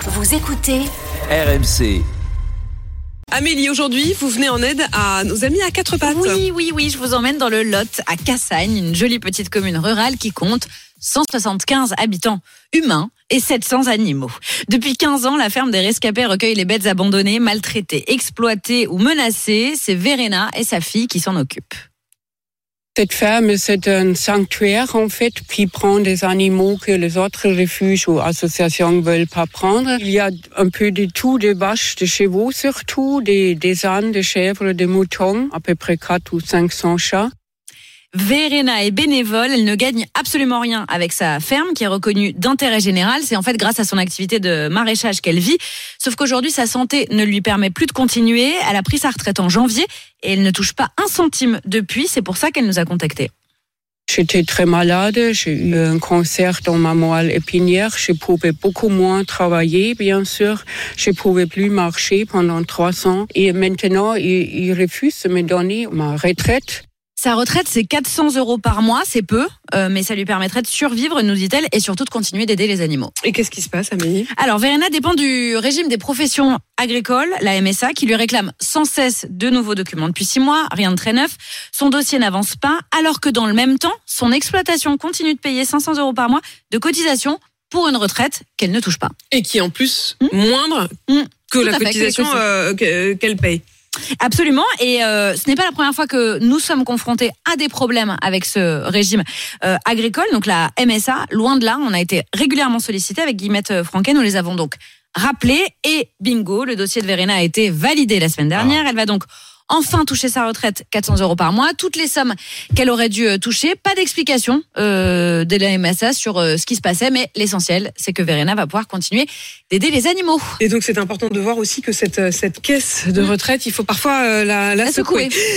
Vous écoutez RMC. Amélie, aujourd'hui, vous venez en aide à nos amis à quatre pattes. Oui, je vous emmène dans le Lot, à Cassagne, une jolie petite commune rurale qui compte 175 habitants humains et 700 animaux. Depuis 15 ans, la ferme des rescapés recueille les bêtes abandonnées, maltraitées, exploitées ou menacées. C'est Verena et sa fille qui s'en occupent. Cette ferme, c'est un sanctuaire, en fait, qui prend des animaux que les autres refuges ou associations ne veulent pas prendre. Il y a un peu de tout, des vaches, des chevaux surtout, des ânes, des chèvres, des moutons, à peu près 400 ou 500 chats. Verena est bénévole, elle ne gagne absolument rien avec sa ferme qui est reconnue d'intérêt général. C'est en fait grâce à son activité de maraîchage qu'elle vit. Sauf qu'aujourd'hui, sa santé ne lui permet plus de continuer. Elle a pris sa retraite en janvier et elle ne touche pas un centime depuis. C'est pour ça qu'elle nous a contactés. J'étais très malade, j'ai eu un cancer dans ma moelle épinière. Je pouvais beaucoup moins travailler, bien sûr. Je pouvais plus marcher pendant 3 ans. Et maintenant, il refuse de me donner ma retraite. Sa retraite, c'est 400 € par mois, c'est peu, mais ça lui permettrait de survivre, nous dit-elle, et surtout de continuer d'aider les animaux. Et qu'est-ce qui se passe, Amélie ? Alors, Verena dépend du régime des professions agricoles, la MSA, qui lui réclame sans cesse de nouveaux documents depuis 6 mois, rien de très neuf. Son dossier n'avance pas, alors que dans le même temps, son exploitation continue de payer 500 € par mois de cotisation pour une retraite qu'elle ne touche pas. Et qui est en plus moindre que la cotisation qu'elle paye. Absolument, et ce n'est pas la première fois que nous sommes confrontés à des problèmes avec ce régime agricole, donc la MSA, loin de là, on a été régulièrement sollicité avec Guillemette Franquet, nous les avons donc rappelés, et bingo, le dossier de Verena a été validé la semaine dernière, Elle va donc enfin toucher sa retraite, 400 € par mois, toutes les sommes qu'elle aurait dû toucher, pas d'explication de la MSA sur ce qui se passait, mais l'essentiel, c'est que Verena va pouvoir continuer d'aider les animaux. Et donc c'est important de voir aussi que cette caisse de retraite, il faut parfois la secouer.